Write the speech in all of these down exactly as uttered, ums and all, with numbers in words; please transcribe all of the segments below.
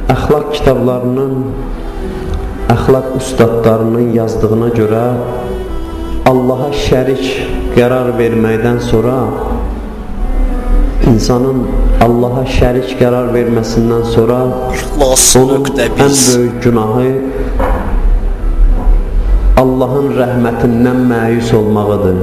əxlaq kitablarının, əxlaq ustadlarının yazdığına görə Allaha şərik qərar verməkdən sonra insanın Allaha şərik qərar verməsindən sonra onun ən böyük günahı Allahın rəhmətindən məyus olmağıdır.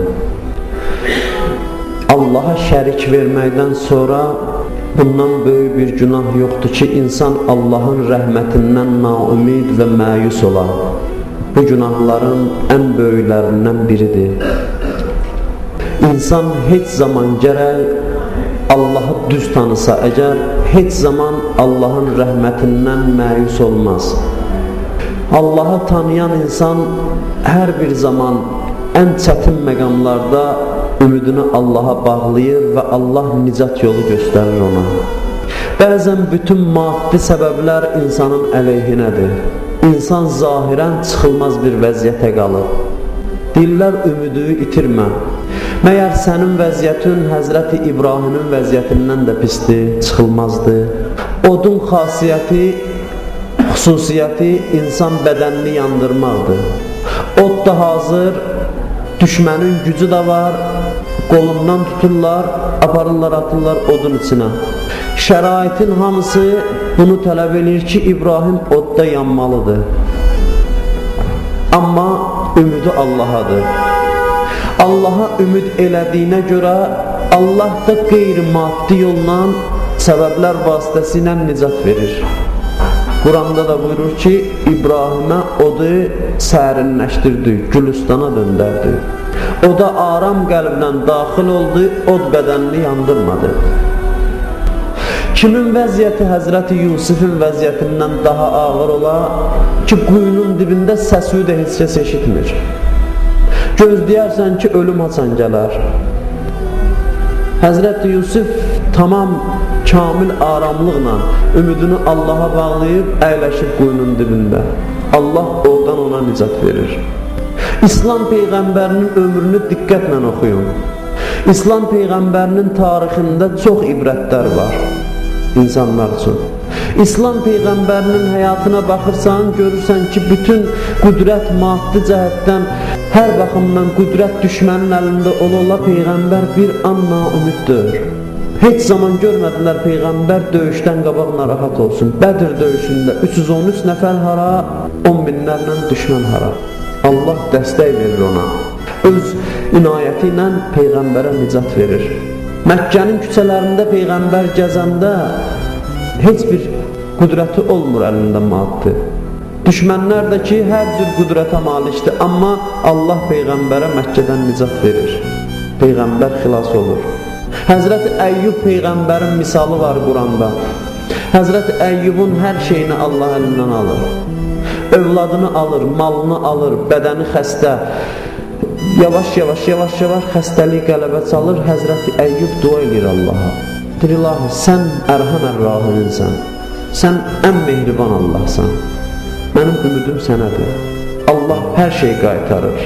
Allaha şərik verməkdən sonra bundan böyük bir günah yoxdur ki, insan Allahın rəhmətindən naümid və məyus olar. Bu günahların ən böyüklərindən biridir. İnsan heç zaman gərək Allahı düz tanısa, əgər heç zaman Allahın rəhmətindən məyus olmaz. Allahı tanıyan insan hər bir zaman ən çətin məqamlarda ümidini Allaha bağlayır və Allah nicat yolu göstərir ona. Bəzən bütün maddi səbəblər insanın əleyhinədir. İnsan zahirən çıxılmaz bir vəziyyətə qalır. Dillər ümidini itirmə. Məyər sənin vəziyyətin Həzrəti İbrahimin vəziyyətindən də pisdir, çıxılmazdır. Odun xasiyyəti, xüsusiyyəti insan bədənini yandırmaqdır. Od da hazır, düşmənin gücü də var, qolundan tuturlar, aparırlar, atırlar odun içinə. Şəraitin hamısı bunu tələb edir ki, İbrahim odda yanmalıdır. Amma ümidi Allahadır. Allaha ümid elədiyinə görə Allah da qeyri-maddi yolla səbəblər vasitəsilə nicat verir. Quranda da buyurur ki, İbrahimə odu sərinləşdirdi, Gülüstana döndərdi. O da aram qəlblə daxil oldu, od bədənini yandırmadı. Kimin vəziyyəti Həzrəti Yusufun vəziyyətindən daha ağır ola ki, quyunun dibində səsi də heç kəs eşitmir. Gözləyərsən ki, ölüm haçan gələr. Həzrəti Yusuf tamam kamil aramlıqla ümidini Allaha bağlayıb əyləşib quyunun dibində. Allah oradan ona nicat verir. İslam Peyğəmbərinin ömrünü diqqətlə oxuyun. İslam Peyğəmbərinin tarixində çox ibrətlər var insanlar üçün. İslam Peyğəmbərinin həyatına baxırsan, görürsən ki, bütün qüdrət maddi cəhətdən hər baxımdan qüdrət düşmənin əlində ola-ola Peyğəmbər bir an naümiddir. Heç zaman görmədilər Peyğəmbər döyüşdən qabaq narahat olsun. Bədir döyüşündə üç yüz on üç nəfər hara, on minlərlə düşmən hara. Allah dəstək verir ona. Öz inayəti ilə Peyğəmbərə nicat verir. Məkkənin küçələrində Peyğəmbər gəzəndə heç bir qüdrəti olmur əlində maddi. Düşmənlər də ki, hər cür qüdrətə malikdir. Amma Allah Peyğəmbərə Məkkədən nicat verir. Peyğəmbər xilas olur. Həzrəti Əyyub Peyğəmbərin misalı var Quranda. Həzrəti Əyyubun hər şeyini Allah əlindən alır. Övladını alır, malını alır, bədəni xəstə. Yavaş-yavaş, yavaş-yavaş xəstəlik qələbə çalır. Həzrəti Əyyub dua edir Allaha. Deyir, İlahi, sən ərhəm-ər-rahiminsən. Sən ən mehriban Allahsan. Mənim ümidim sənədir. Allah hər şey qaytarır.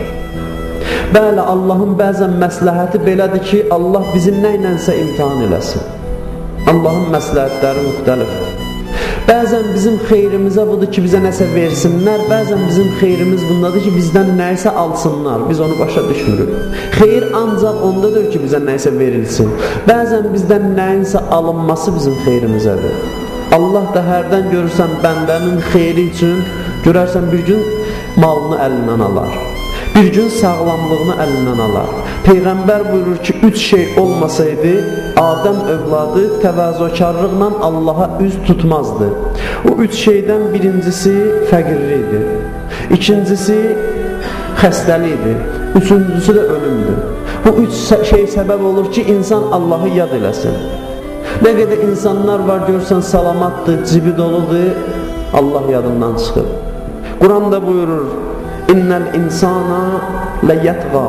Bəli, Allahın bəzən məsləhəti belədir ki, Allah bizi nə ilənsə imtihan eləsin. Allahın məsləhətləri müxtəlifdir. Bəzən bizim xeyrimizə budur ki, bizə nəsə versinlər, bəzən bizim xeyrimiz bundadır ki, bizdən nəyisə alsınlar, biz onu başa düşmürük. Xeyr ancaq ondadır ki, bizə nəyisə verilsin. Bəzən bizdən nəyinsə alınması bizim xeyrimizədir. Allah da hərdən görürsən bəndənin xeyri üçün, görərsən bir gün malını əlindən alar. Bir gün sağlamlığını əlindən alar. Peyğəmbər buyurur ki, üç şey olmasaydı, Adəm övladı təvazökarlıqla Allaha üz tutmazdı. O üç şeydən birincisi fəqirlikdir. İkincisi xəstəlikdir. Üçüncüsü də ölümdür. Bu üç şey səbəb olur ki, insan Allahı yad eləsin. Nə qədər insanlar var, görsən salamatdır, cibi doludur, Allah yadından çıxır. Quran da buyurur, İnnəl insana ləyətqa,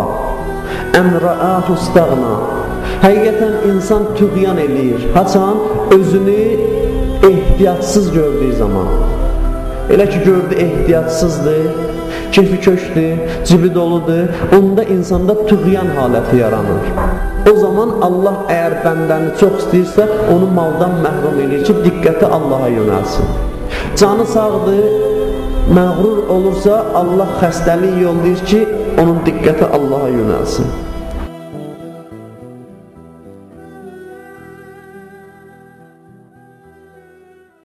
əmrəəhu istəğna. Həqiqətən insan tüğyan eləyir. Haçan özünü ehtiyatsız gördüyü zaman. Elə ki, gördü ehtiyatsızdır, kefi köşdür, cibi doludur, onda insanda tüğyan haləti yaranır. O zaman Allah əgər bəndəni çox istəyirsə, onu maldan məhrum edir ki, diqqəti Allaha yönəlsin. Canı sağdır, məğrur olursa Allah xəstəlik yollayır ki, onun diqqəti Allaha yönəlsin.